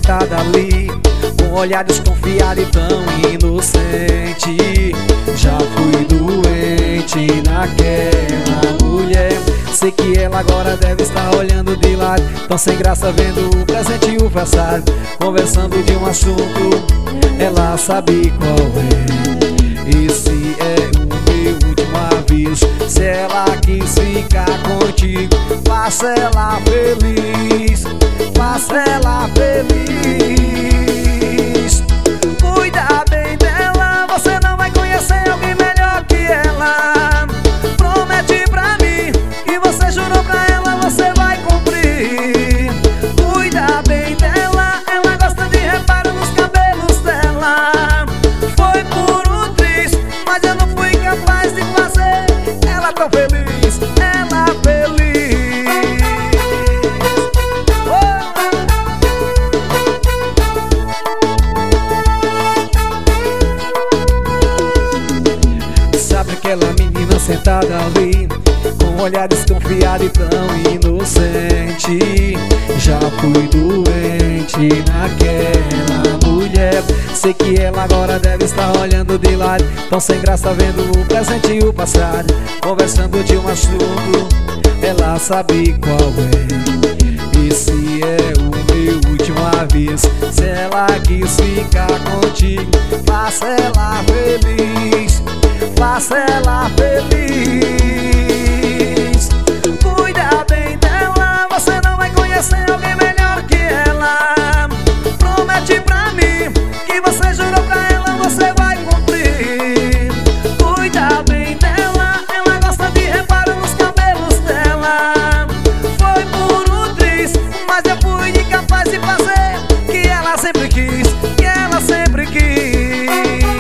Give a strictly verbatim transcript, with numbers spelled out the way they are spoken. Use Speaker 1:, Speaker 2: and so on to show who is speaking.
Speaker 1: sentada ali, com um olhar desconfiado e tão inocente. Já fui doente naquela mulher. Sei que ela agora deve estar olhando de lado, tão sem graça vendo o presente e o passado. Conversando de um assunto, ela sabe qual é. Esse é o meu último aviso. Se ela quis ficar contigo, faça ela feliz, faça ela feliz. Cuida bem dela, você não vai conhecer alguém melhor que ela. Promete pra mim que você jurou pra ela, você vai cumprir. Cuida bem dela, ela gosta de reparo nos cabelos dela. Foi por um triz, mas eu não fui capaz de fazer ela tão feliz, ela feliz. Oh! Sabe aquela menina sentada ali, com um olhar desconfiado e tão inocente. Já fui doente naquela mulher. Sei que ela agora deve estar olhando de lado, tão sem graça vendo o presente e o passado. Conversando de um assunto, ela sabe qual é. Esse é o meu último aviso. Se ela quis ficar contigo, faça ela feliz, faça ela feliz. Cuida bem dela, você não vai conhecer alguém melhor que ela. Promete pra mim que você jurou pra ela, você vai cumprir. Cuida bem dela, ela gosta de reparo nos cabelos dela. Foi por um triz, mas eu fui incapaz de fazer que ela sempre quis, que ela sempre quis.